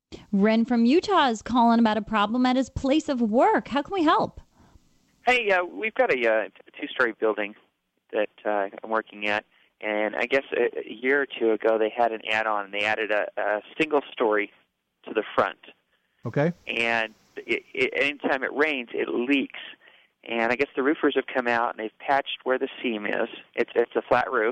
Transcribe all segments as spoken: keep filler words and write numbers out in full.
Ren from Utah is calling about a problem at his place of work. How can we help? Hey, uh, we've got a, uh, two-story building that uh, I'm working at, and I guess a, a year or two ago they had an add-on. They added a, a single story to the front. Okay. And it, it, anytime it rains, it leaks. And I guess the roofers have come out and they've patched where the seam is. It's it's a flat roof,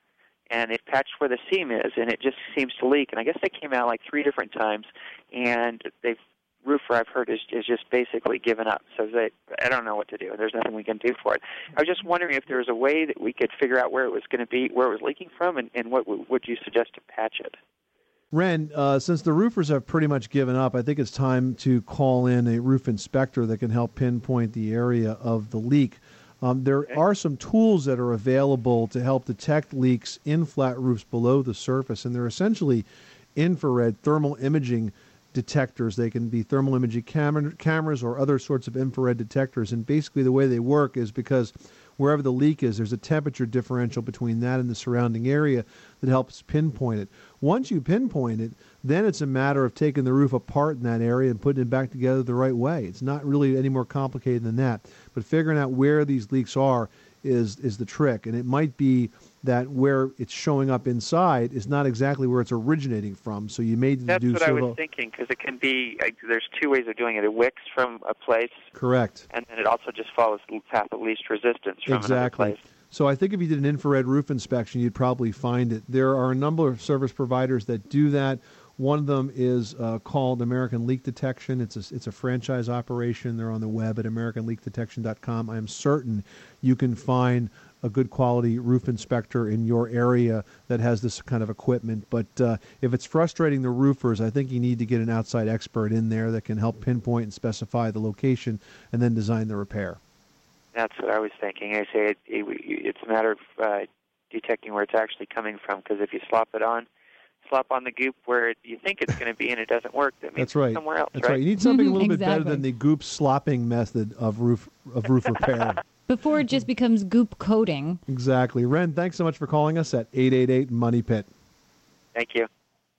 and they've patched where the seam is, and it just seems to leak. And I guess they came out like three different times, and they've roofer I've heard is, is just basically given up. So they, I don't know what to do. There's nothing we can do for it. I was just wondering if there was a way that we could figure out where it was going to be, where it was leaking from, and, and what w- would you suggest to patch it? Ren, uh, since the roofers have pretty much given up, I think it's time to call in a roof inspector that can help pinpoint the area of the leak. Um, there okay. are some tools that are available to help detect leaks in flat roofs below the surface, and they're essentially infrared thermal imaging detectors. They can be thermal imaging cam- cameras or other sorts of infrared detectors, and basically the way they work is because wherever the leak is, there's a temperature differential between that and the surrounding area that helps pinpoint it. Once you pinpoint it, then it's a matter of taking the roof apart in that area and putting it back together the right way. It's not really any more complicated than that. But figuring out where these leaks are is is the trick. And it might be that where it's showing up inside is not exactly where it's originating from. So you may need That's to do what I sort was of thinking, because it can be, like, there's two ways of doing it. It wicks from a place. Correct. And then it also just follows the path of least resistance from Exactly. another place. So I think if you did an infrared roof inspection, you'd probably find it. There are a number of service providers that do that. One of them is uh, called American Leak Detection. It's a, it's a franchise operation. They're on the web at american leak detection dot com. I am certain you can find a good quality roof inspector in your area that has this kind of equipment. But uh, if it's frustrating the roofers, I think you need to get an outside expert in there that can help pinpoint and specify the location and then design the repair. That's what I was thinking. I say it, it, it's a matter of uh, detecting where it's actually coming from, because if you slop it on, slop on the goop where it, you think it's going to be and it doesn't work, that means That's right. it's somewhere else, That's right? right. You need something a little Exactly. bit better than the goop slopping method of roof of roof repair. Before it just becomes goop coating. Exactly. Ren, thanks so much for calling us at eight eight eight Money Pit. Thank you.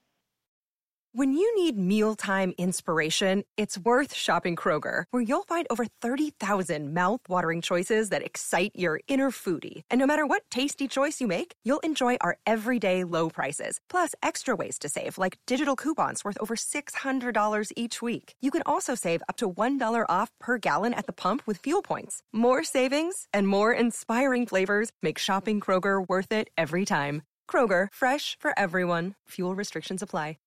When you need mealtime inspiration, it's worth shopping Kroger, where you'll find over thirty thousand mouth-watering choices that excite your inner foodie. And no matter what tasty choice you make, you'll enjoy our everyday low prices, plus extra ways to save, like digital coupons worth over six hundred dollars each week. You can also save up to one dollar off per gallon at the pump with fuel points. More savings and more inspiring flavors make shopping Kroger worth it every time. Kroger, fresh for everyone. Fuel restrictions apply.